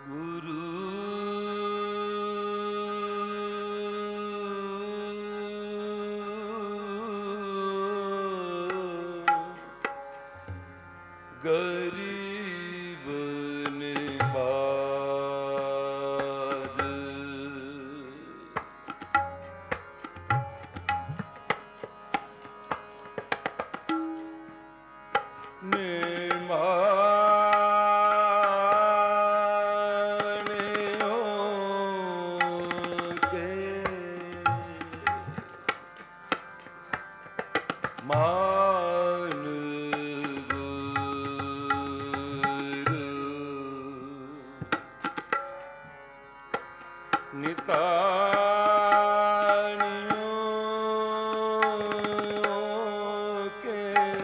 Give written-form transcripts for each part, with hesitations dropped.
ਗੁਰੂ ਗਰੀਬ ਨਿਵਾਜ ਮਾਨ ਗੁਰ ਨਿਤਾਣਿਓ ਕੇ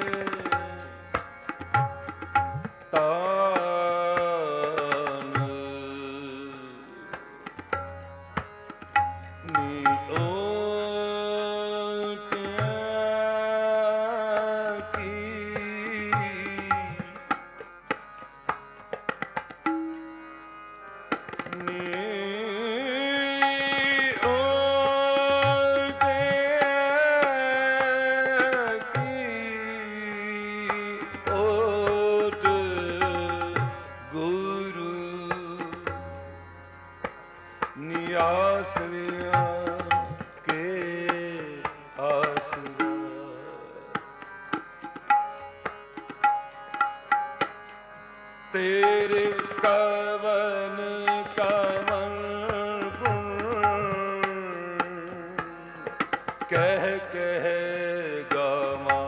ਤਾਨ ਨੀਓ ਨਿਆਸਰਿਆਂ ਕੇ ਆਸਰਾ ਤੇਰੇ ਕਵਨ ਕਵਨ ਗੁਣ ਕਹਿ ਕਹਿ ਗਾਵਾਂ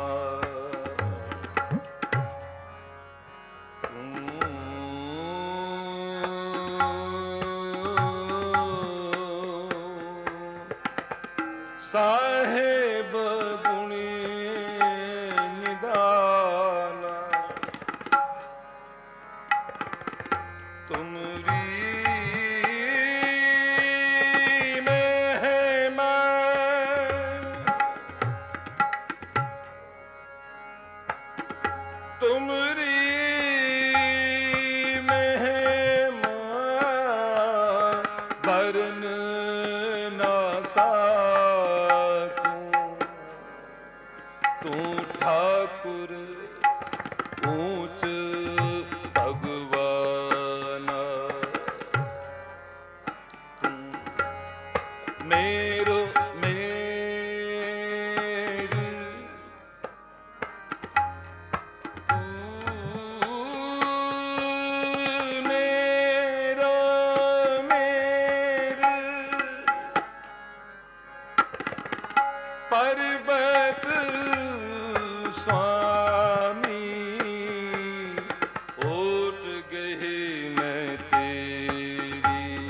ਸਾਹਿਬ ਗੁਣੀ ਨਿਦਾਨਾ ਤੁਮਰੀ ਮਹਿਮਾ ਤੁਮਰੀ ਮਹਿਮਾ ਵਰਨ ਨਾ ਤੂੰ ਠਾਕੁਰ ਊਚ ਭਗਵਾਨ ਤੂੰ ਮੇਰੋ ਮੇਰੀ ਤੂੰ ਮੇਰੋ ਮੇਰੀ ਪਰਬਤ स्वामी ओट गए मैं तेरी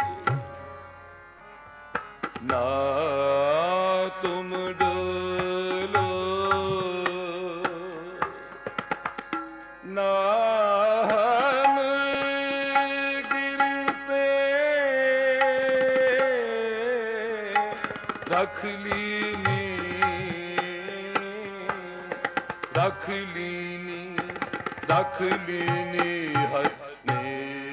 ना तुम डोलो ना हम गिरते रख लीनी रख लीनी हथ ने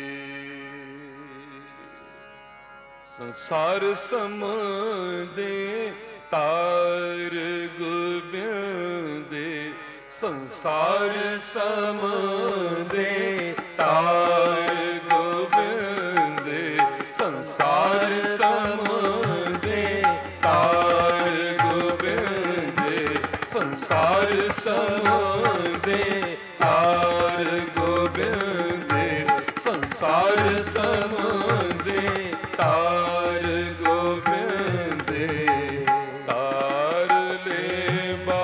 संसार समदे तार गोबिंदे संसार समदे तार गोबिंदे संसार समदे तार गोबिंदे संसार समदे तार गोबिंदे संसार समदे तार गोबिंदे तार ले बा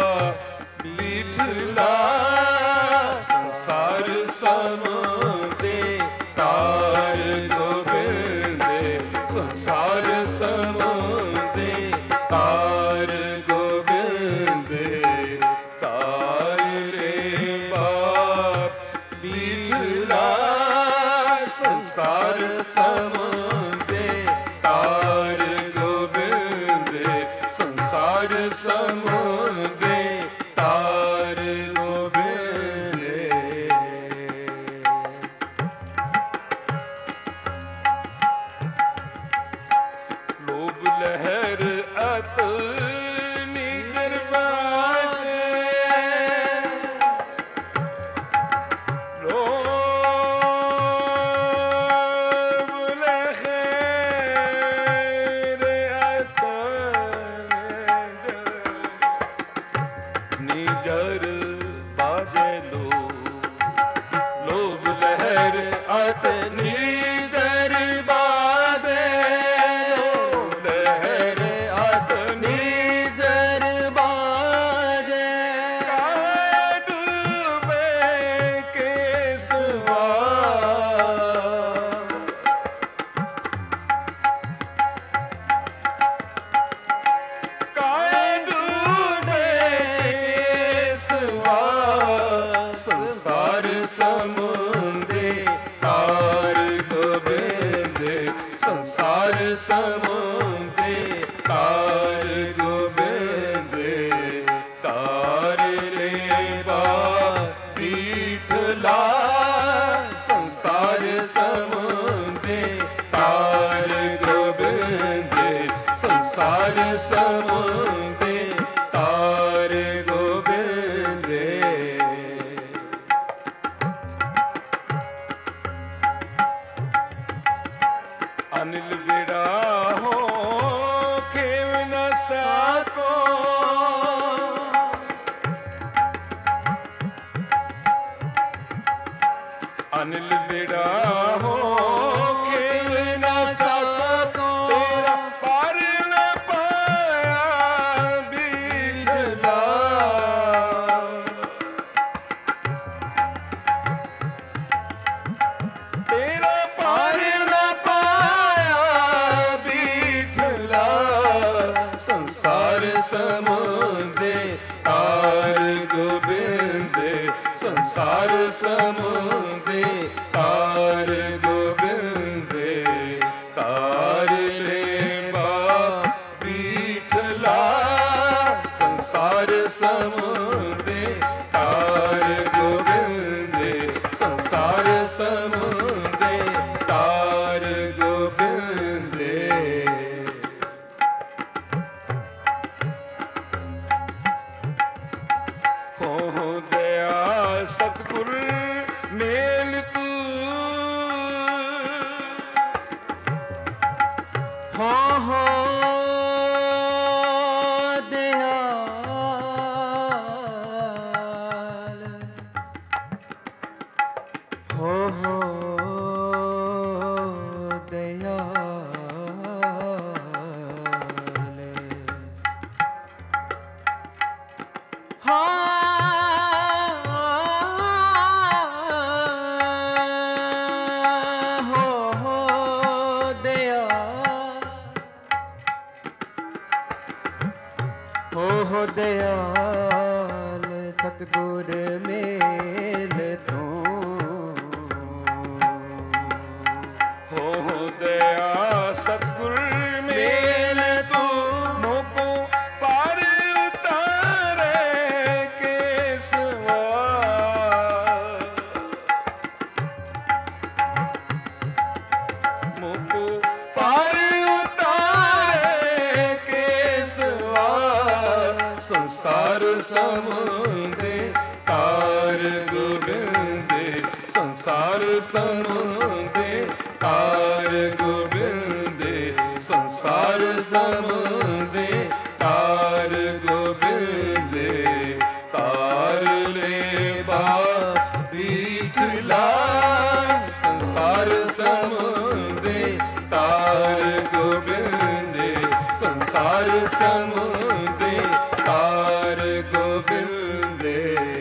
लिठला संसार समदे तार गोबिंदे संसार समदे तार गोबिंदे तार ले बाप लिठला संसार समदे तार गोबिंदे संसार समदे तार गोबिंदे आत नीदर बादे लहर आत नीदर बाजे डूबे केसवा संसार समुंदे तार गोबिंदे संसार समुंदे तार गोबिंदे तार लेवा पीठला संसार समुंदे तार गोबिंदे संसार समुंदे तार गोबिंदे अनिल बिड़ा हो खेव न सको अनिल बिड़ा हो खेव न सको तेरा पार न पाया बीठला तेरा पार न संसार समुंदे तार गोबिंदे संसार समुंदे तार गोबिंदे तार लेवा बीठला संसार समुंदे तार गोबिंदे संसार समुंदे तार गोबिंदे हो दया सतगुर मेल तू हो दयाल हो हो दयाल सतगुर मेल तू हो दया सतगुर मेल तू मोको पार उतारे केसवा मोको पार उतारे केसवा संसार समुंदे तार गोबिंदे संसार समुंदे तार गोबिंदे संसार समुंदे तार गोबिंदे तार लेवा बीठला संसार समुंदे तार गोबिंदे संसार समुंदे तार गोबिंदे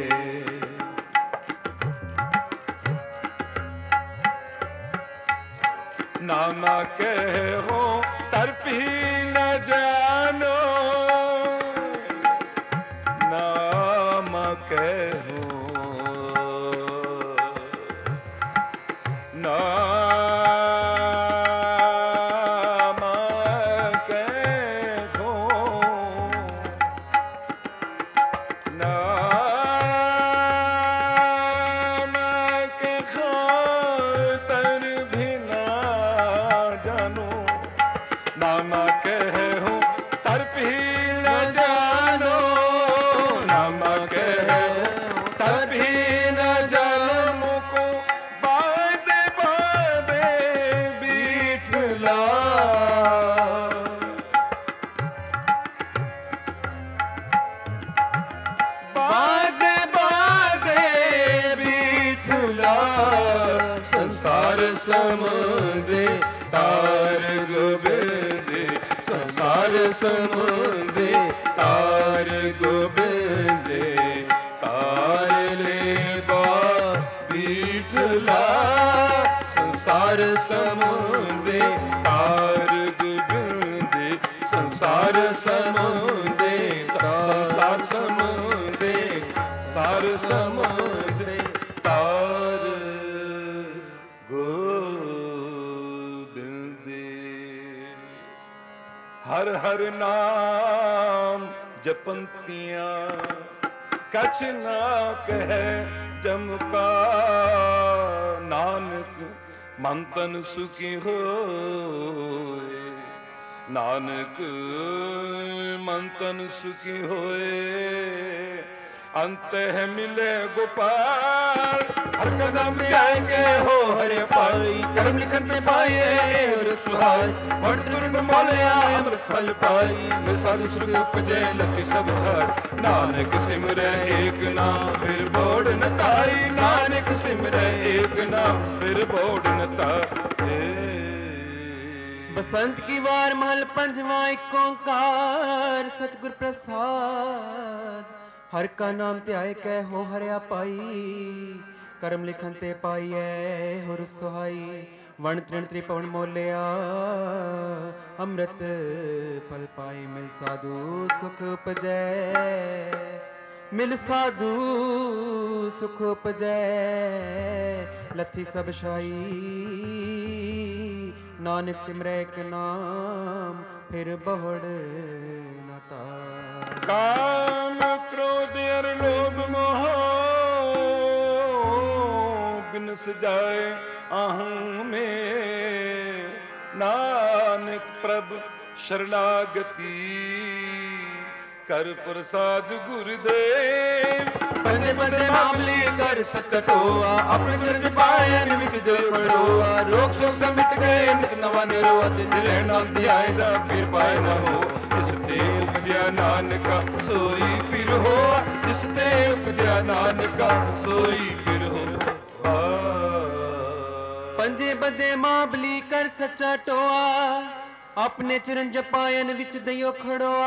नामा कहो तरपी न जानो नामा कहो नामा कहो नामा के खातर भी ना जानो नामा कहो तरपी न जानो नामा कहो तरपी न जानो को बाद बाद संसार समुद्रे तार गोबिंदे, संसार समुद्रे तार गोबिंदे, तार ले बीठला संसार समुद्रे तार गोबिंदे, संसार समुद्रे संसार समुद्रे सार समुद्रे तार गोबिंदे। हर हर नाम जपंतियां कछ ना कह जम का, नानक मन तन सुखी होए, नानक मन तन सुखी होए, अंत है मिले गोपाल। हर कदम जाएंगे हो हरे पाई, कर्म लिखन पे पाए और सुहाय, वर्तुर मोलिया अमृत फल पाई, साधु सुख उपजे लखि सब छाड़, नानक सिमरे एक नाम फिर बोड़ न ताई, नानक सिमरे एक नाम फिर बोड़ न ताई। बसंत की वार महल पंजवा एक ओंकार सतगुर प्रसाद, हर का नाम ध्याय कै हो हरिया पाई, करम लिखन ते पाइए हुर सुहाई, वण तृण त्रिपवन मोलिया अमृत फल पाई, मिल साधु सुख उपजै, मिल साधु सुख उपजै, लथी सब शाई, नानक सिमरै एक नाम फिर बहुड़ न तार। काम क्रोध अर लोभ मोह बिन सजाए आहूं में, नानक प्रभ शरणागति कर प्रसाद गुरुदेव। बंदे बंदे मामली कर सच टोआ, अपने चरण पायन विच जो पड़ोआ, रोग सो मिट गए नित नवा निरोआ, दिन रहना ध्यायदा फिर पाए न हो, जिस ते उपजया नानका सोई फिर हो, जिस ते उपजया नानका सोई फिर हो। पंजे बंदे मामली कर सच्चा टोआ, अपने चरण जपायन विच दइयो खड़ोआ,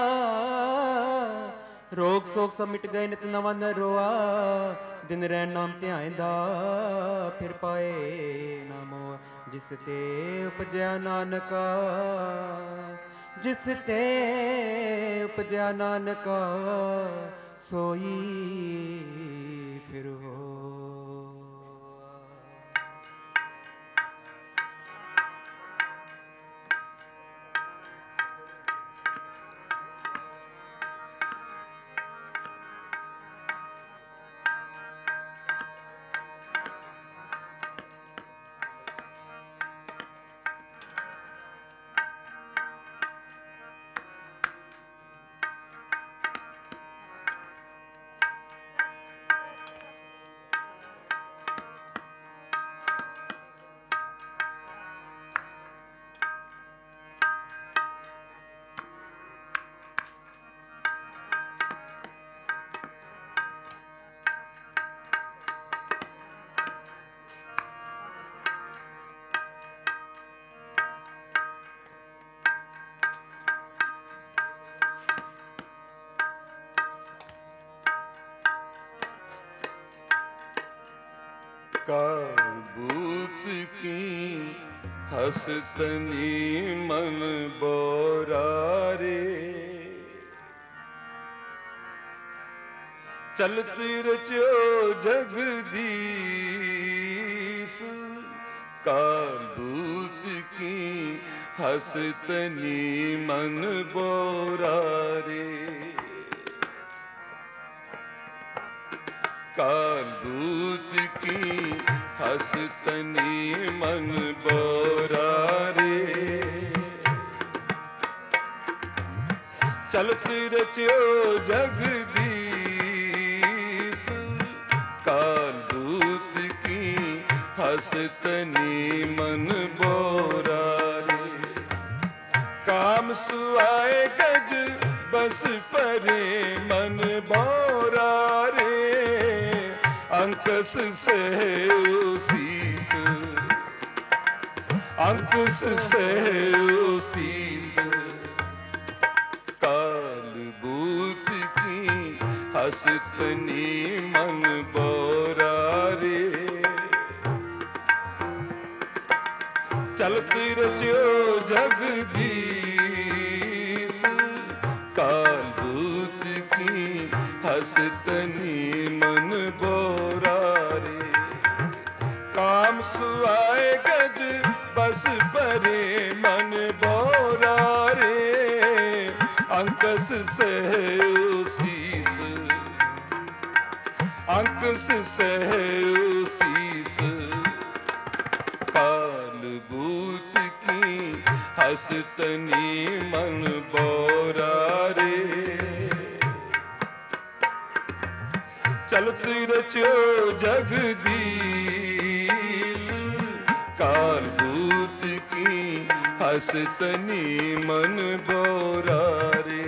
रोग सोग सब मिट गए नित नवा नरोआ, दिन रैन नाम ध्यायदा फिर पाए नामो, जिस ते उपजया नानका, जिस ते उपजया नानका सोई फिर हो। काबूत की हसतनी मन बोरा रे, चलती रचो जगदीश, काबूत की हसतनी मन बोरा रे, काबूत की हसतनी मन बोरा रे, चलत रचो जगदीश, काबूत की हसतनी मन बोरा रे, काम सुआए गज बस परे मन बोरा रे, अंकस से शीस अंकुश सहयो शीस, काल बूत की हसतनी मन बोरा रे। चलत रच्यो जगदीश, काल भूत की हसतनी मन बोरा रे। काम सुआए गज बस परे मन बोरा रे। अंकस सहयो शीस, अंकुश सहयो शीस, काल भूत की हसतनी मन बोरा रे। चलत रच्यो जगदीश, काल भूत की हसतनी मन बोरा रे।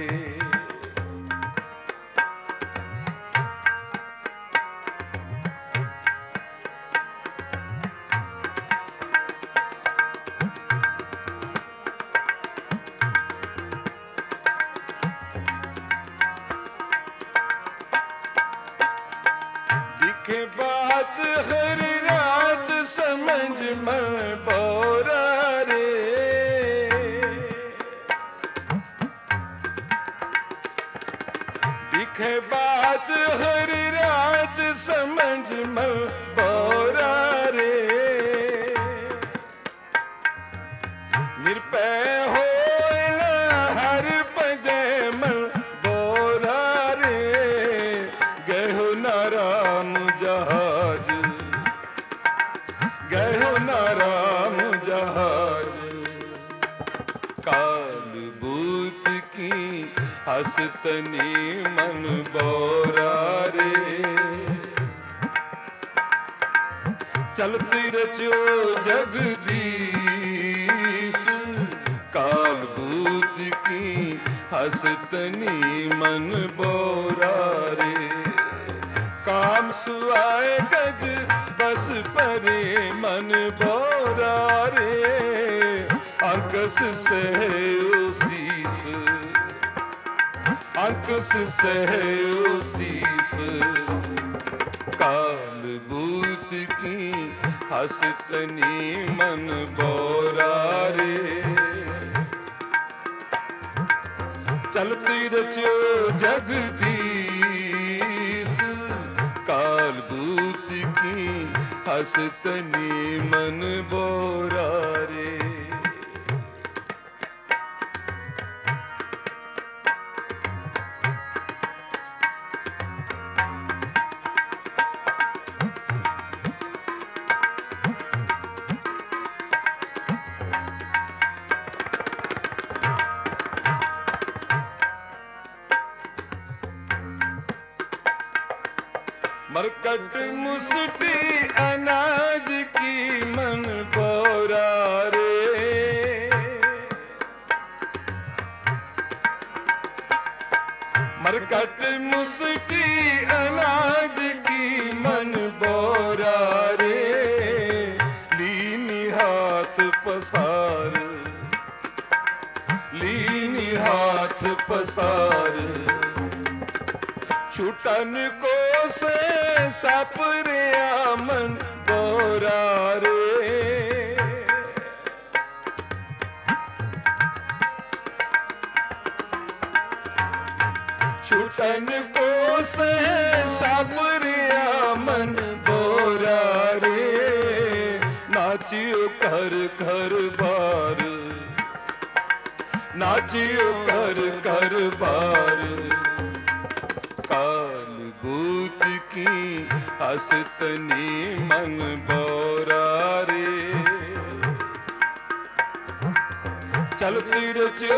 दिखे बात हर रात समझ में बोरा रे। दिखे बात हर रात समझ में बोरा रे। निरपय हो हर पजे मन बोरा रे। गयो ना राम जहाज, गयो ना राम जहाज, काल भूत की हसतनी मन बोरा रे। चलती रच्यो जगदीश, काल भूत की हसतनी मन बोरा रे। काम सुआए गज बस परे मन बोरा रे। अंकस सहयो शीस, अंकुश सहयो शीस, काल भूत की हसतनी मन बोरा रे। चलती रच्यो जगदीश, काल भूत की हसतनी मन बोरा रे। मरकट मुसटी अनाज की मन बोरा रे। मरकट मुसटी अनाज की मन बोरा रे। लीनी हाथ पसार, लीनी हाथ पसार, छुटन को से सापरिया मन बोरा रे। छुटन को से सापरिया मन बोरा रे। नाचियो कर कर बार, नाचियो कर कर बार, काल भूत की हसतनी मन बोरा रे। चलती रच्यो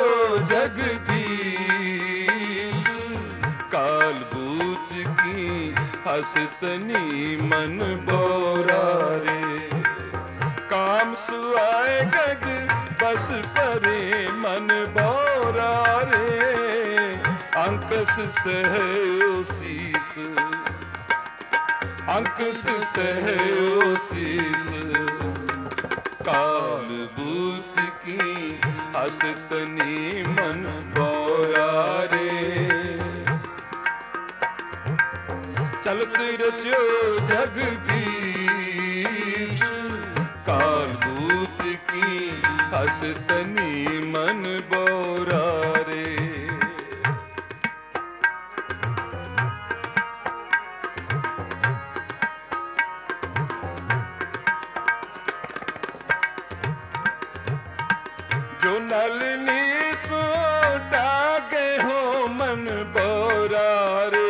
जगदीश, काल भूत की हसतनी मन बोरा रे। काम सुआए गज बस परे मन बोरा रे। अंकस सहयो शीस, अंकुश सहयो शीस, काल बूत की हसतनी मन बोरा रे। चलत रचो जगदीश काल बूत की हसतनी मन बोरा रे। जो नलनी सोटा गे हो मन बोरा रे।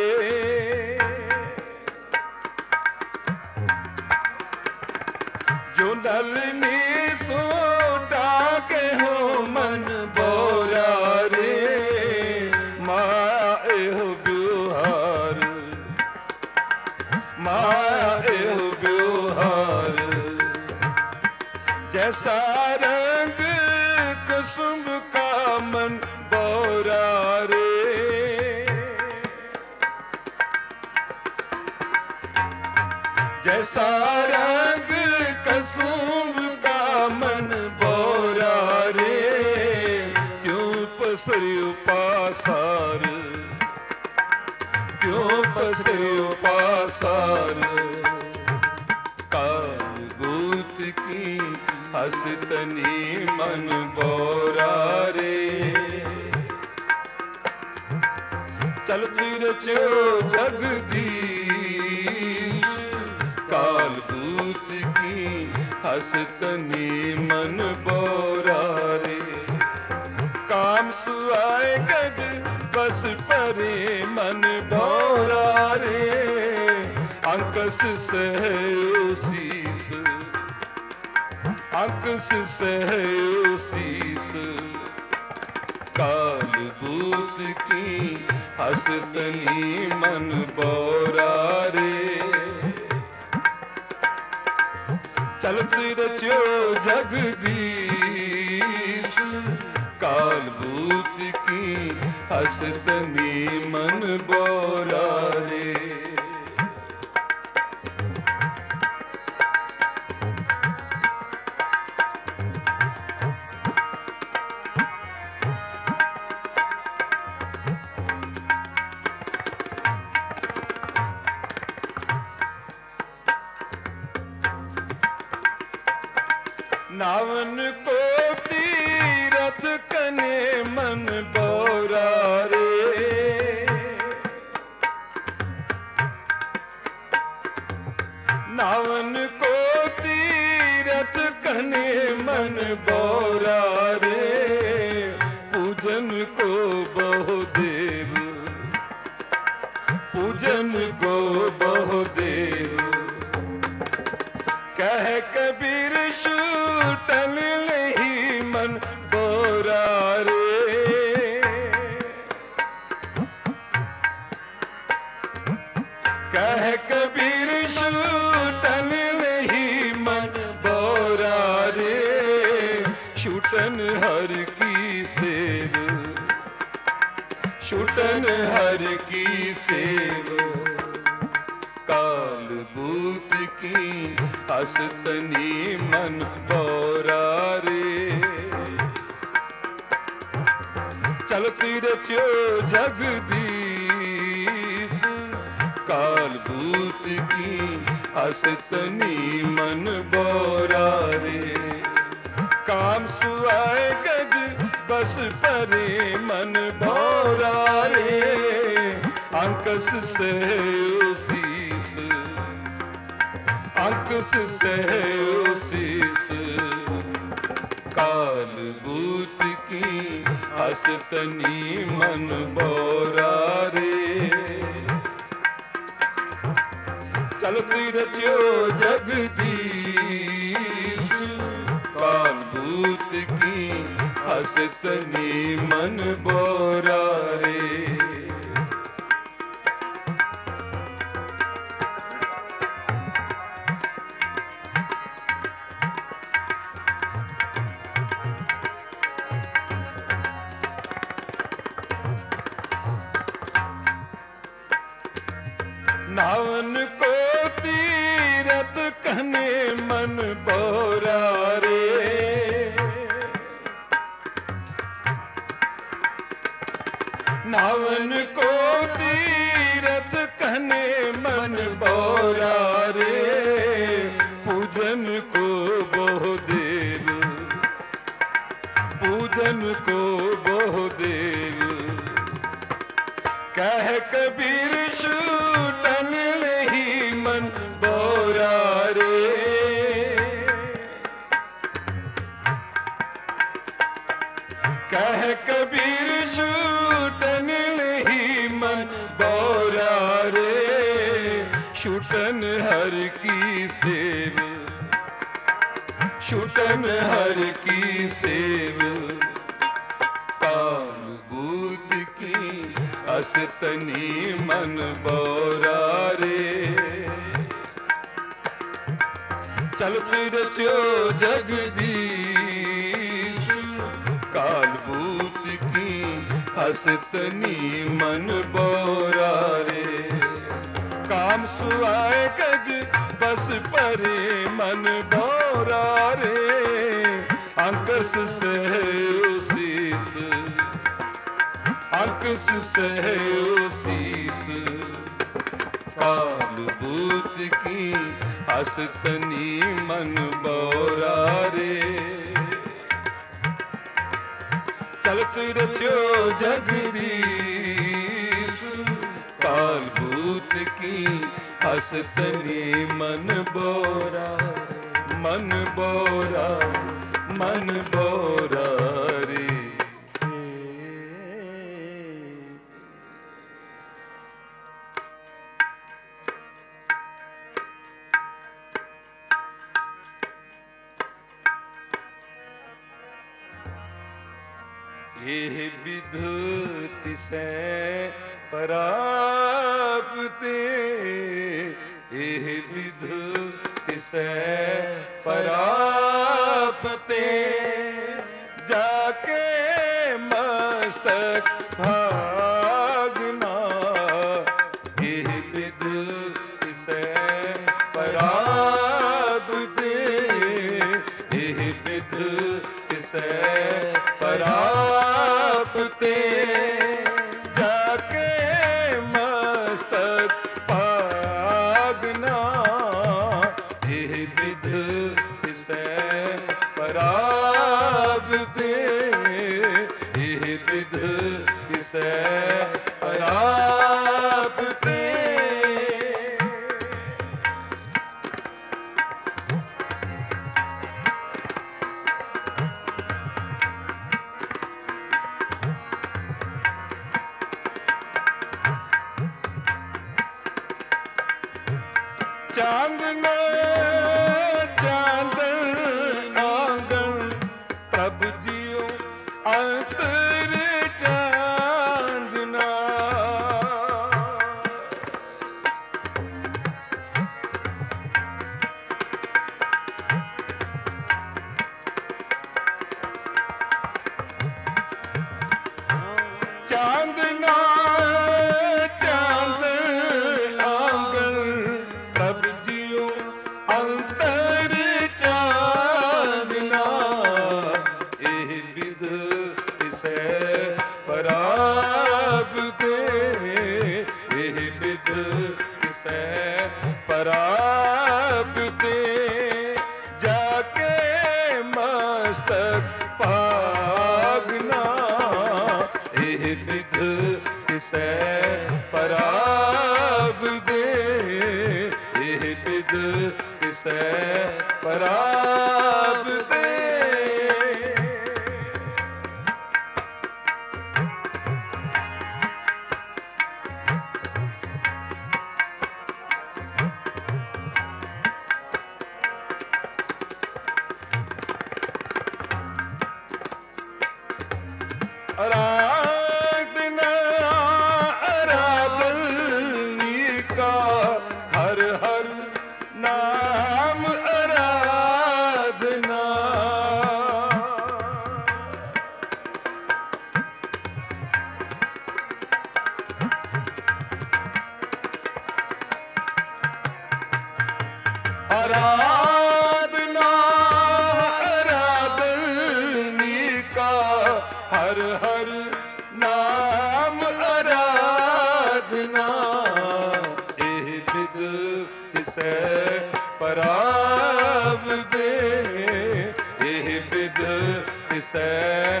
जो नलनी सोटा गे हो मन बोरा रे। माया एहो ब्योहार, माया एहो ब्योहार। जैसा रंग कुसुम का मन बोरा रे। जैसा रंग कुसुम का मन बोरा रे। क्यों पसरियो पासार, क्यों पसरियो पासार। काल बूत की हसतनी मन बोरा रे। चलत रचो जगदीश काल बूत की हसतनी मन बोरा रे। काम सुआए गज बस परे मन बोरा रे। अंकस सहयोशीस, अंकस सहयोशीस। काल बूत की हसतनी मन बोरा रे। चलत रचो जगदीश काल बूत की हसतनी मन बोरा रे। नावन को तीरथ कने मन बोरा रे। नावन को तीरथ कने मन बोरा रे। पूजन को बहुदेव, पूजन को बहुदेव। कह कबीर छूटल नहीं मन बोरा रे। कह कबीर छूटल नहीं मन बोरा रे। छूटन हर की सेव, छूटन हर की सेव। काल बूत की हसतनी मन बोरा रे। चलत रचो जगदीश काल बूत की हसतनी मन बोरा रे। काम सुआए गज बस परे मन बोरा रे। अंकस सहयोशीस, अंकस सहयोशीस। काल बूत की हसतनी मन बोरा रे। चलत रचो जगदीश काल बूत की हसतनी मन बोरा रे। नावन को तीरथ कने मन बोरा रे। नावन को तीरथ कहने मन बोरा रे, पूजन को बहु देव, पूजन को बहु देव। कह कबीर छूटन नहीं मन बोरा रे, कह कबीर छूटन नहीं मन बोरा रे, छूटन हर की सेव, छूटन हर की सेव। काल बूत की असतनी मन बोरा रे, चल फिर चो जगदीश, काल बूत की असतनी मन बोरा रे। काम सुआए गज बस परे मन बोरा रे, अंकस सहसीस, अंकस सहसीस। काल बूत की असतनी मन बोरा रे, चलत रचो जगदीश, काल बूत की असतनी मन बोरा, मन बोरा, मन बोरा रे। एह विध तिसै परापते, एह विध तिसै परापते। जाके मस्तक भागना, एह विध तिसै परापते, एह विध तिसै परापते। जाके मस्तक भागना, एह विध तिसै परापते, एह विध तिसै परापते। चांदना चांदन आंगन प्रभु जियो अंतर चांदना। चांदना चांदन आंगन प्रभु जियो अंतर चांदना। एह विध तिसै परापते, एह विध तिसै परापते। जाके मस्तक भागना, एह विध तिसै परापते, एह विध तिसै परापते। आराधना आराधनी का हर हर नाम आराधना। आराधना आराधनी का हर हर तिसै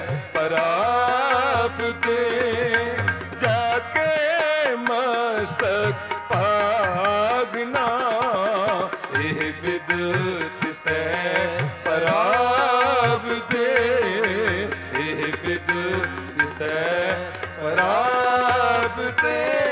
परापते जाके मस्तक भागना एह विद तिसै परापते एह विद तिसै परापते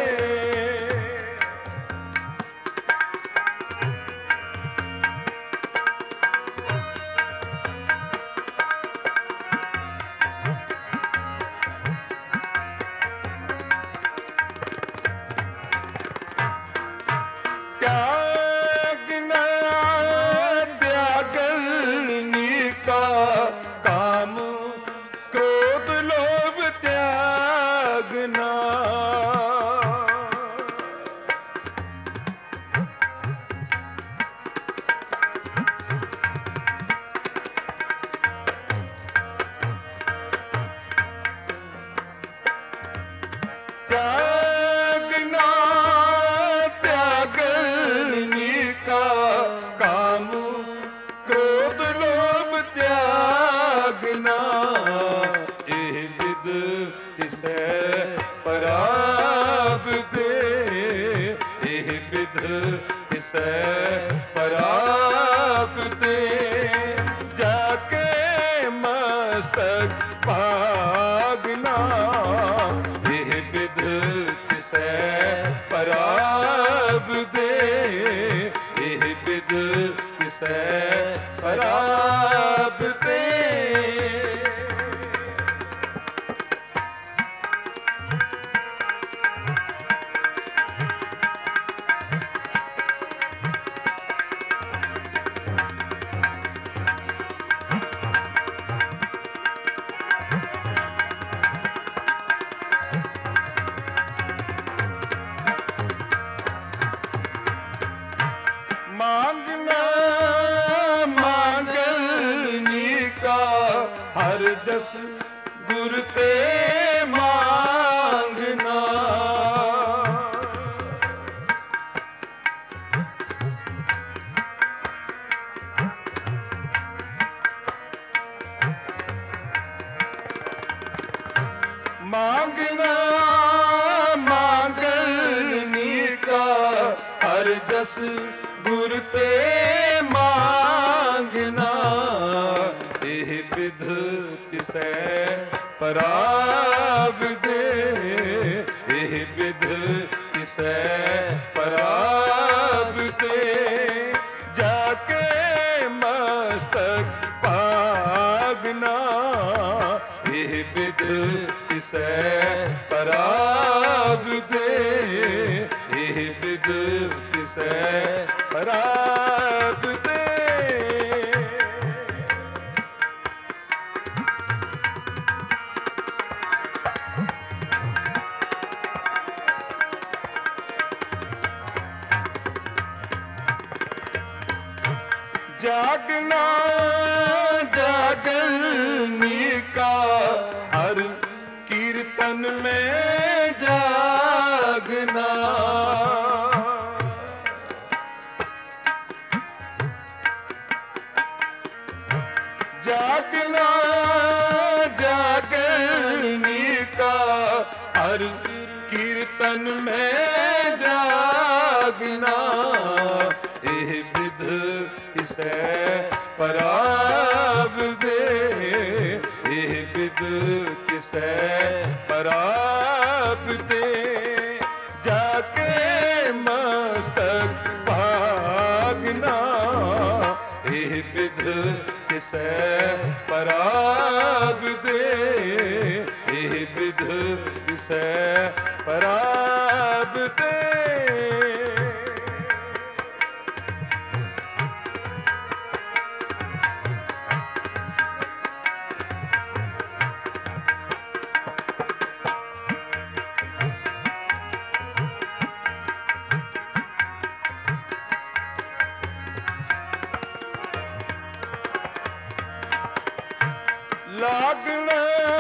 जस गुर ते मांगना मांगना मांगनी का हर जस गुर ते मांगना एह विध तिसै परापते एह विध तिसै परापते जाके मस्तक भागना एह विध तिसै परापते एह विध तिसै परापते जागना जागनी का हर कीर्तन में जागना जागना जागनी का हर कीर्तन में जागना एह विध तिसै परापते एह विध तिसै परापते जाके मस्तक भागना एह विध तिसै परापते एह विध तिसै परापते लागना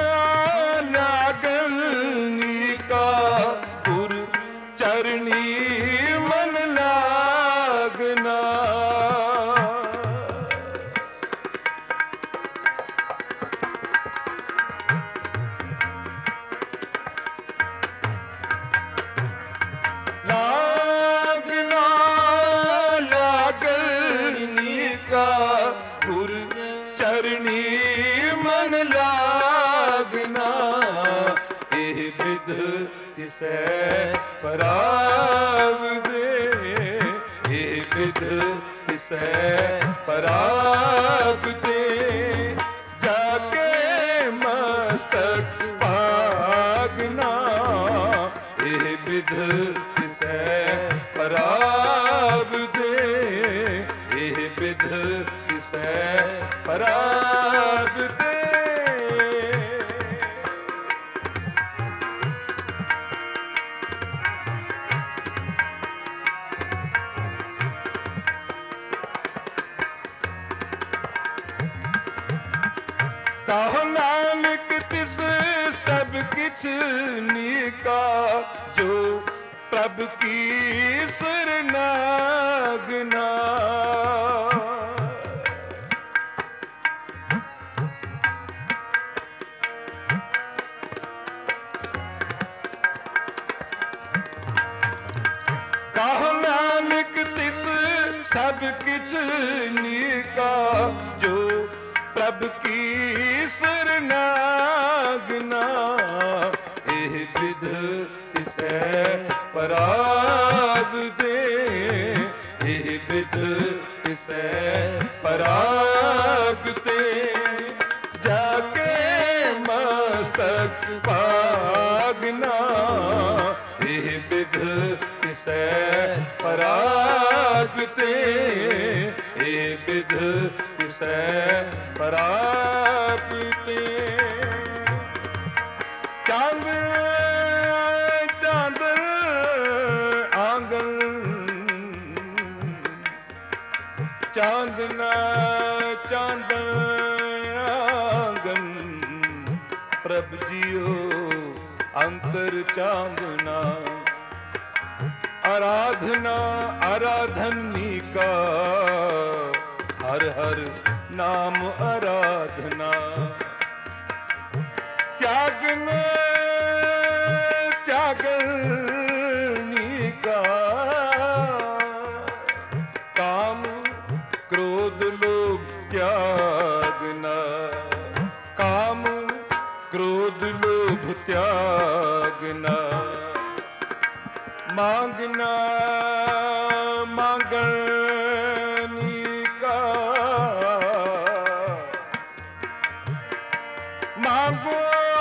लागनी का गुर चरणी मन लागना गुर चरणी मन लागना, एह बिध तिसै पराग दे, एह बिध तिसै पराग दे, जाके मस्तक भागना, एह बिध तिसै पराग दे, एह बिध तिसै पराग दे। कहो नानक तिस सब किछ नीका, जो प्रभ की सरनागना, कहो नानक तिस सब किछ नीका, जो प्रभ की सरनागना, एह बिध तिसै पराग दे, एह बिध तिसै पराग दे, जाके मस्तक भागना, एह बिध तिसै पराग दे, एह बिध तिसै पराग दे। चांद चांद आंगन, चांदना चांद आंगन, प्रभ जियो अंतर चांदना, आराधना आराधनी का, हर हर नाम आराधना, त्यागन त्यागनी का, काम क्रोध लोभ त्यागना, काम क्रोध लोभ त्यागना, मांगना मांगनी का, मांगो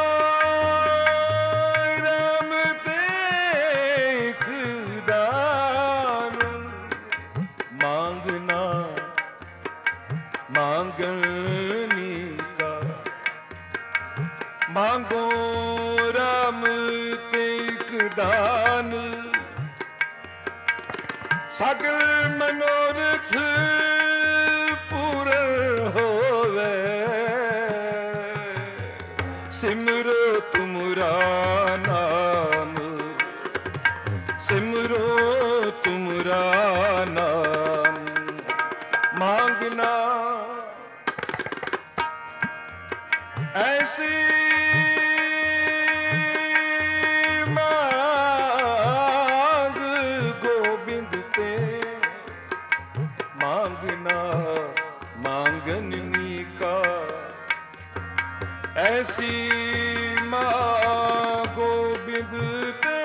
राम देख दान, मांगना मांगनी का, मांगो राम देख दान, सगल मनोरथ पूर्ण होवे, सिमरो तुमरा नाम, सिमरो तुमरा नाम, मांगना ऐसी मांग गोबिंद ते, मांगना मांगनी का, ऐसी मां गोबिंद ते,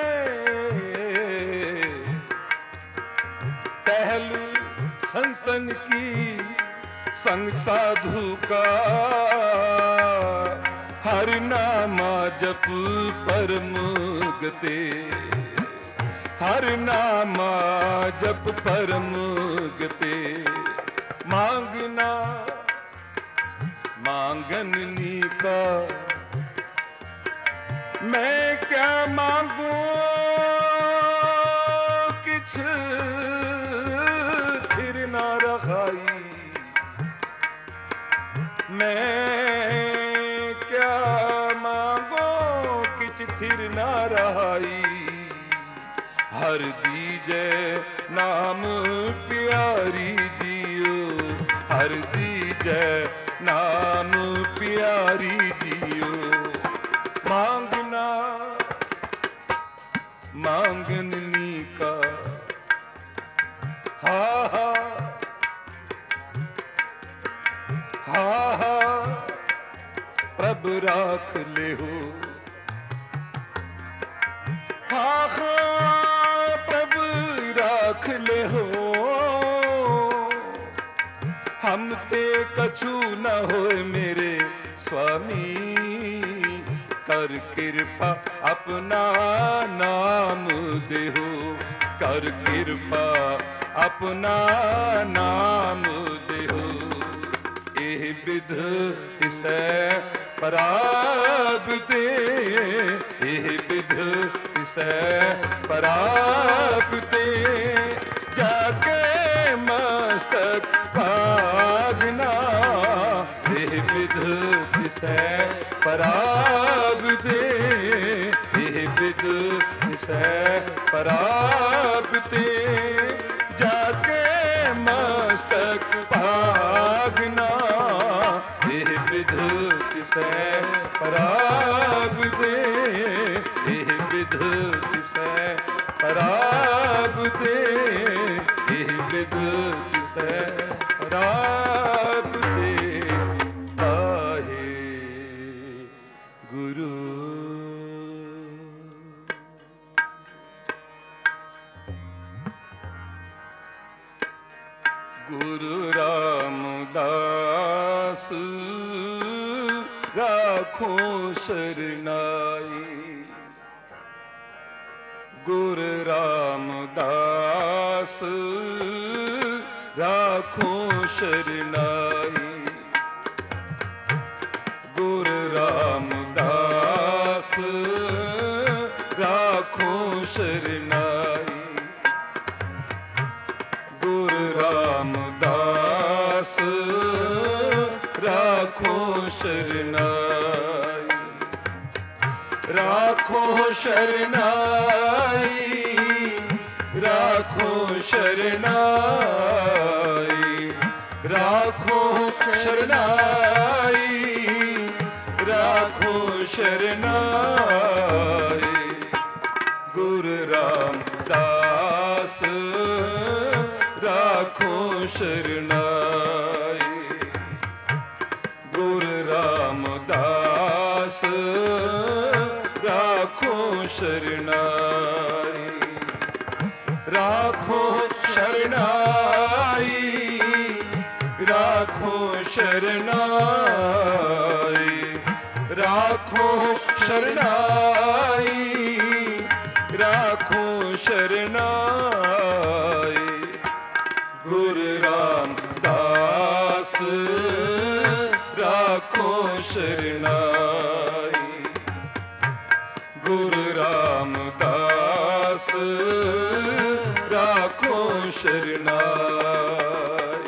टहल संतन की संग साधु का, हर नामा जप परम गते, हर नामा जप परम गते, मांगना मांगनी का, मैं क्या मांगू किछ फिर ना रखाई, मैं क्या मांगो किछ थिर ना रहाई, हर दीजे नाम प्यारी जियो, हर दीजे नाम प्यारी जियो, मांगना मांगनी का, हा हा हा हा प्रभ राख ले हो, हा हा प्रभ राख ले हो, हम ते कछु न होए मेरे स्वामी, कर कृपा अपना नाम देहो, कर कृपा अपना नाम देहो। एह विध तिसै परागते, एह विध तिसै परागते, जाके मस्तक भागना, एह विध तिसै परागते, एह विध तिसै परागते, जाके मस्तक भागना, एह विध तिसै परागते, एह विध तिसै परागते, एह विध तिसै परागते। वाहे गुरु। गुरु रामदास राखो शरनाई, गुरु रामदास राखो शरनाई, गुरु रामदास राखो शरनाई, गुरु रामदास राखो शरनाई, राखो शरनाई, राखो शरनाई, राखो शरनाई, राखो शरनाई, गुरु रामदास राखो शरनाई, गुरु रामदास राखो शरनाई, राखो शरनाई, राखो शरनाई, राखो शरनाई, राखो शरनाई, गुरु रामदास राखो शरनाई, गुरु रामदास राखो शरनाई।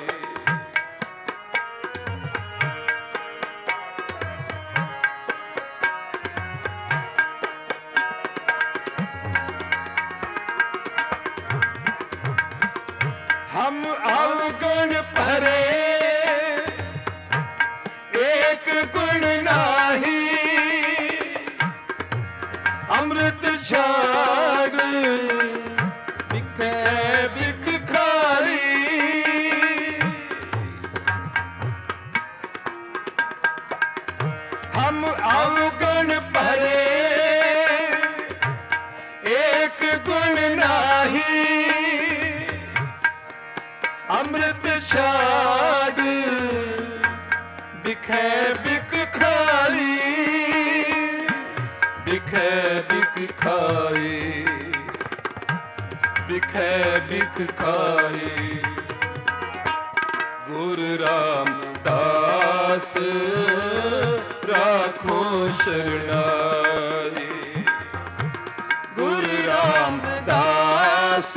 हम अवगुण भरे एक गुण नाही, अमृत छाड़ बिकै बिक खाई, हम अवगुण भरे एक गुण नाही, अमृत छाड़ बिकै बिक खाई, बिकै बिक खाई, बिकै बिक खाई, गुरु रामदास राखो शरनाई, गुरु रामदास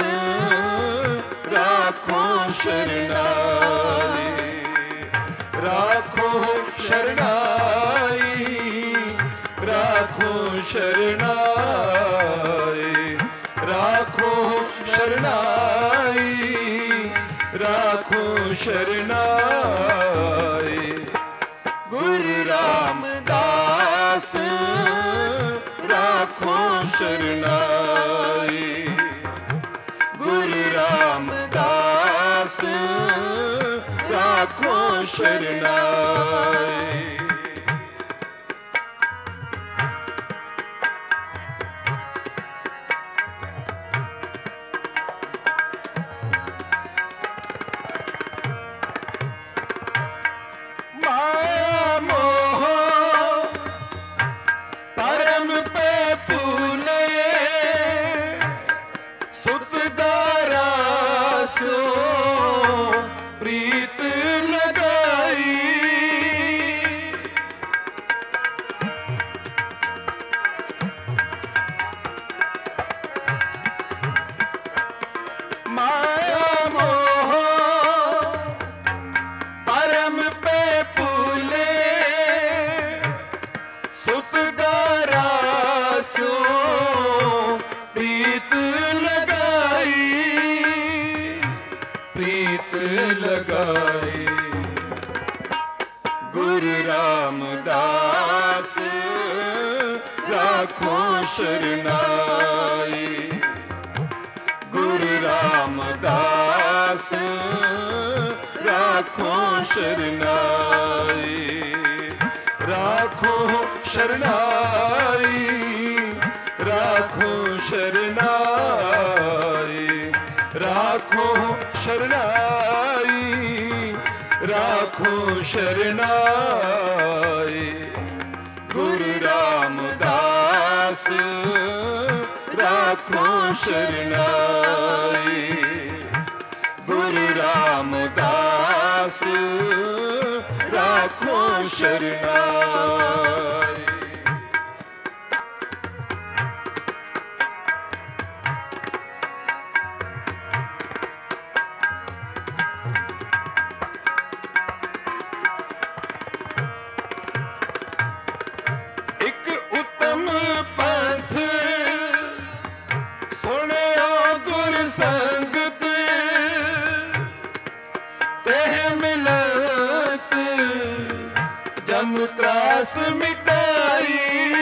राखो शरनाई, राखो शरनाई, राखो शरनाई, राखो शरनाई, राखो शरनाई, गुरु रामदास राखो शरनाई, गुरु रामदास राखो शरनाई। लगाई। गुरु रामदास राखो शरनाई। गुरु रामदास राखो शरनाई। राखो शरनाई, राखो शरनाई, राखो शरनाई, राखो शरनाई। गुरु रामदास राखो शरनाई। गुरु रामदास राखो शरनाई। एक उत्तम पंथ सुनियो गुर संगत, तेह मिलत जम त्रास मिटाई।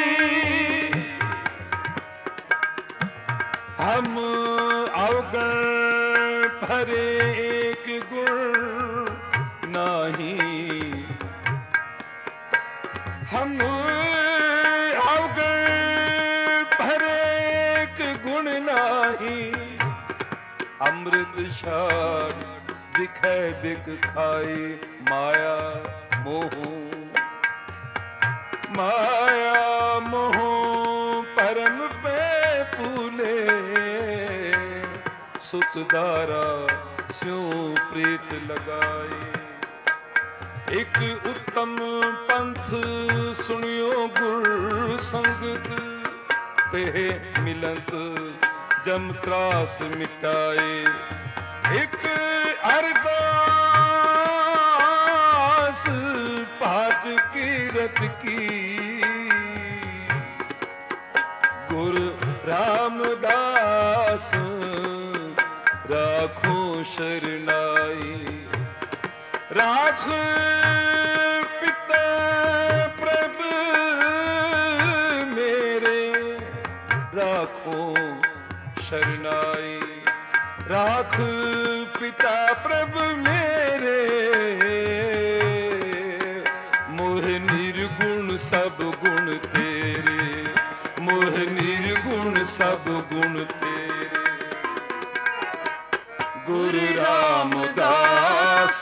हम अवगण भरे एक गुण नहीं, हम अवगण भरे एक गुण नहीं। अमृत शार दिखे बिक खाई, माया मोह माया मोह परम पे पूले। सुतदारा स्यों प्रीत लगाई। एक उत्तम पंथ सुनियो गुर संगत, तेह मिलंत जम त्रास मिटाए। एक अरदास पाठ कीरत की, गुरु रामदास राखो शरनाई। राख पिता प्रभु मेरे राखो शरनाई। राख पिता प्रभु मेरे, मोह निर्गुण सब गुण तेरे। मोह निर्गुण सब गुण तेरे। गुरु रामदास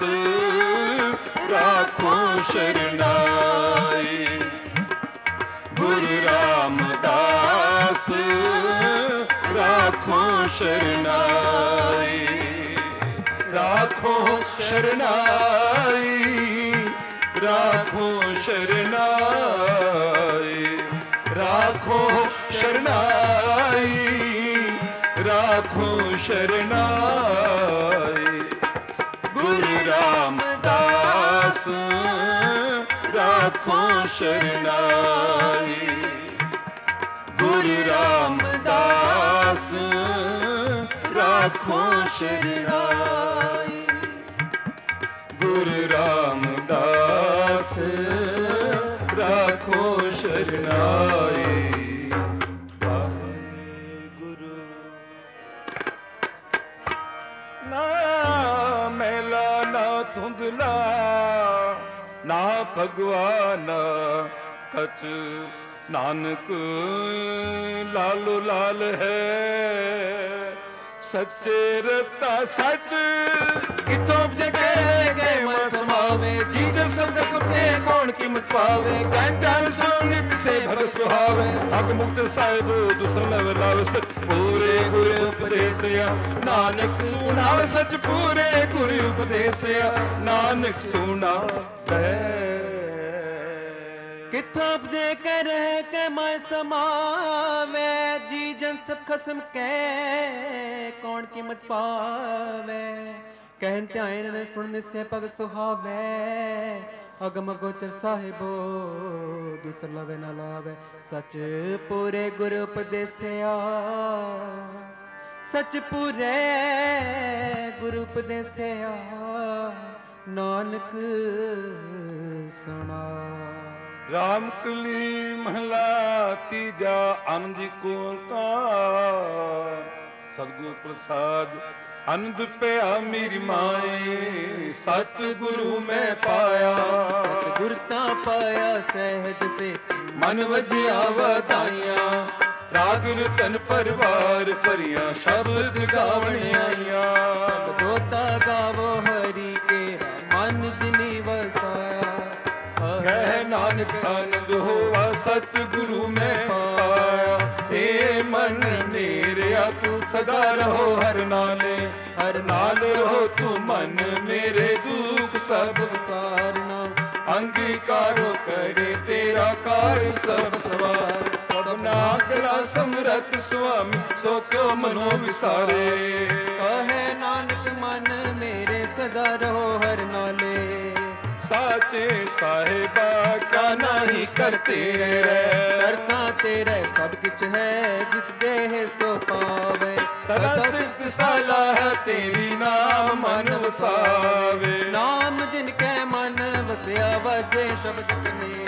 राखो शरनाई। गुरु रामदास राखो शरनाई। राखो शरनाई, राखो शरनाई, राखो शरनाई, राखो शरनाई। गुरु रामदास राखो शरनाई। गुरु रामदास राखो शरनाई। गुरु रामदास राखो शरनाई। वाहिगुरु। ना मैला ना धुंधला, ना भगवान कछ, नानक लालो लाल है। सच्चे रता सच कितों जगह गए मन समावे। जी जब सब सपने कौन कीमत पावे। ज्ञान सुनित से भग सुहावे। अग मुक्त साहिब दूसर नव लाव। सच पूरे गुरु उपदेसिया, नानक सुना सच पूरे गुरु उपदेसिया। नानक सुना किथों उपजे कर रह के मैं समावे। जी जन सब खसम के कौन कीमत पावे। कहन ध्यान सुन से पग सुहावे। अगम गोचर साहिबो दूसर लवे न लावे। सच पूरे गुरु उपदेसिया, सच पूरे गुरु उपदेसिया। ਨਾਨਕ ਸੁਣਾ। ਰਾਮ ਕਲੀ ਮਹਲਾ ਤੀਜਾ ਆਨੰਦ ਏਕ ਓੰਕਾਰ। ਸਤਿਗੁਰ ਪ੍ਰਸਾਦ ਆਨੰਦ ਪਿਆ ਮੇਰੀ ਮਾਏ, ਸਤਿਗੁਰੂ ਮੈਂ ਪਾਇਆ। ਸਤਿਗੁਰ ਤਾਂ ਪਾਇਆ ਸਹਿਜ ਸੇ ਮਨ ਵਜਿਆ ਵਧਾਈਆਂ। ਰਾਗ ਰਤਨ ਪਰਵਾਰ ਭਰੀਆਂ ਸ਼ਬਦ ਗਾਵਣ ਆਈਆਂ। ਦੋਤਾ ਗਾਵੋ ਹਰੀ ਕੇ ਮਨ ਜਿਨੀ ਵਸਾਇਆ। ਕਹਿ ਨਾਨਕ ਆਨੰਦ ਹੋਵਾ ਸਤਿਗੁਰੂ ਮੈਂ ਪਾਇਆ। ਏ ਮਨ ਮੇਰਿਆ ਤੂੰ ਸਦਾ ਰਹੋ ਹਰ ਨਾਲੇ, ਹਰ ਨਾਲ ਰਹੋ ਤੂੰ ਮਨ ਮੇਰੇ ਦੁੱਖ ਸਭ ਵਿਸਾਰਨਾ। ਅੰਗੀਕਾਰੋ ਕਰੇ ਤੇਰਾ ਕਾਰਜ ਸਭ ਸਵਾਰ। ਸਭਨਾ ਕਲਾ ਸਮਰਥ ਸੁਆਮੀ ਸੋ ਕਿਉ ਮਨੋ ਵਿਸਾਰੇ। ਕਹੇ ਨਾਨਕ ਮਨ ਮੇਰੇ ਸਦਾ ਰਹੋ ਹਰ ਨਾਲੇ। ਸਾਚੇ ਸਾਹਿਬਾ ਕਾ ਨਹੀਂ ਕਰਤੇ ਕਰਤਾ ਤੇਰੇ ਸਭ ਕਿਛ ਹੈ, ਜਿਸ ਦੇਹ ਸੋ ਪਾਵੇ। ਸਦਾ ਸਿਫਤ ਸਲਾਹ ਤੇਰੀ ਨਾਮ ਮਨ ਵਸਾਵੇ। ਨਾਮ ਜਿਨ ਕੈ ਮਨ ਵਸਿਆ ਵਾਜੇ ਸ਼ਬਦ ਕਨੇ।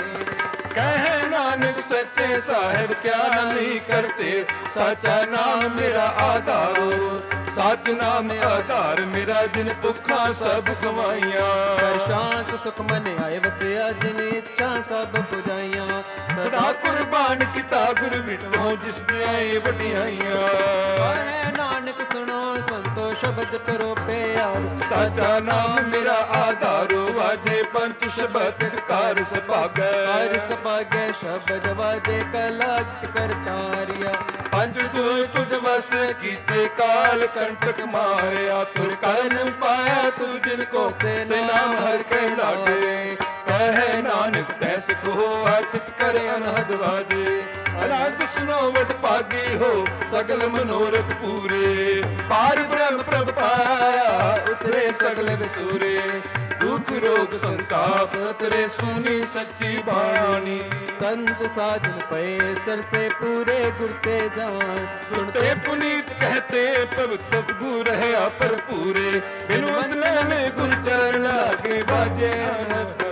ਕਹਿ ਨਾਨਕ ਸੱਚੇ ਸਾਹਿਬ ਕਿਆ ਨਹੀਂ ਕਰਤੇ। ਸਾਚਾ ਨਾਮ ਮੇਰਾ ਆਧਾਰੋ, ਸੱਚ ਨਾਮ ਆਧਾਰ ਮੇਰਾ। ਦਿਨ ਭੁੱਖਾਂ ਸਭ ਗਵਾਈਆਂ। ਕਰ ਸ਼ਾਂਤ ਸੁਖ ਮਨ ਆਏ ਵਸਿਆ, ਜਿਨ ਇੱਛਾ ਸਭ ਪੁਜਾਈਆਂ। ਸਦਾ ਕੁਰਬਾਨ ਕੀਤਾ ਗੁਰ ਵਿਟੋ, ਜਿਸ ਦੀਆਂ ਇਹ ਵਡਿਆਈਆਂ। ਕਹੇ ਨਾਨਕ ਸੁਣੋ ਸੰਤੋ ਸ਼ਬਦ ਕਰੋ ਪਿਆਰ। ਸਾਚਾ ਨਾਮ ਮੇਰਾ ਆਧਾਰੋ, ਵਾਜੇ ਪੰਚ ਸ਼ਬਦ ਕਾਰ ਸੁਭਾਗੈ। ਹਰ ਸੁਭਾਗੈ ਸ਼ਬਦ ਵਾਜੇ ਕਲਾਗਤ ਕਰਤਾਰਿਆ। ਪੰਜ ਤੁਧ ਵਸ ਕੀਤੇ ਕਾਲ ਕੰਟਕ ਮਾਰਿਆ। ਤੁਰ ਕਰਨ ਪਾਇਆ ਤੂੰ ਜਿਨ ਕੋ ਸੇ ਨਾਮ ਹਰ ਕੇ ਲਾਗੇ। ਕਹੇ ਨਾਨਕ ਤੈ ਸਿਖ ਹੋ ਅਤਿਤ ਕਰੇ ਅਨਹਦ ਵਾਜੇ। ਅਨੰਦ ਸੁਨੋ ਵਡ ਭਾਗੀ ਹੋ ਸਗਲ ਮਨੋਰਥ ਪੂਰੇ। ਪਾਰ ਬ੍ਰਹਮ ਪ੍ਰਭ ਪਾਇਆ ਉਤਰੇ ਸਗਲ ਵਿਸੂਰੇ। ਦੁਖ ਰੋਗ ਸੰਤਾਪ ਉਤਰੇ ਸੁਨੀ ਸੱਚੀ ਬਾਣੀ। ਸੰਤ ਸਾਜਨ ਪਏ ਸਰਸੇ ਪੂਰੇ ਗੁਰ ਤੇ ਜਾਨ। ਸੁਣਤੇ ਪੁਨੀਤ ਕਹਤੇ ਪ੍ਰਭ ਸਤਿਗੁਰ ਰਹਾ ਭਰਪੂਰੇ। ਬਿਨ ਬਦਲੇ ਮੇ ਗੁਰ ਚਰਨ ਲਾਗੇ ਬਾਜੇ ਅਨਹਦ।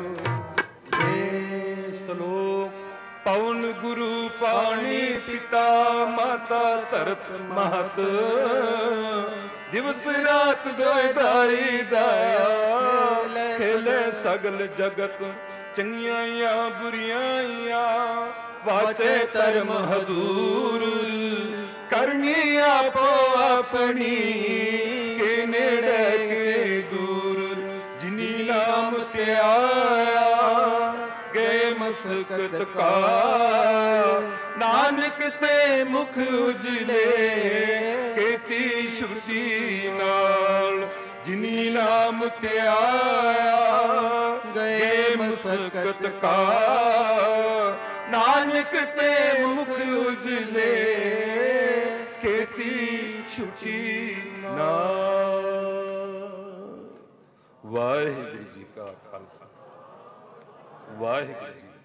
ਸ਼ਲੋਕ ਪਵਨ ਗੁਰੂ ਪਾਣੀ ਪਿਤਾ ਮਾਤਾ ਧਰਤ ਮਹਤ। ਦਿਵਸ ਰਾਤ ਦੋਇ ਦਾਈ ਦਾਇਆ। ਖੇਲੇ ਸਗਲ ਜਗਤ ਚੰਗਿਆਈਆਂ ਬੁਰੀਆਈਆਂ। ਵਾਚੇ ਧਰਮ ਹਦੂਰ ਕਰਨੀ ਆਪੋ ਆਪਣੀ। ਕੇ ਨੇੜੇ ਕੇ ਦੂਰ ਜਿਨੀ ਨਾਮ ਧਿਆਇਆ। ਗਏ ਮਸਕਤ ਕਾ ਨਾਨਕ ਤੇ ਮੁਖ ਉਜਲੇ। ਕੀਤੀ ਸ਼ੁਰਤੀ ਨਾਲ ਜਿਨੀ ਨਾਮ ਧਿਆਇਆ। ਗਏ ਮਸਕਤ ਕਾ ਨਾਨਕ ਤੇ ਮੁਖ ਉਜਲੇ। ਕੀਤੀ ਛੁਟੀ ਨਾਲ। ਵਾਹਿਗੁਰੂ ਜੀ ਕਾ ਖਾਲਸਾ, ਵਾਹਿਗੁਰੂ ਜੀ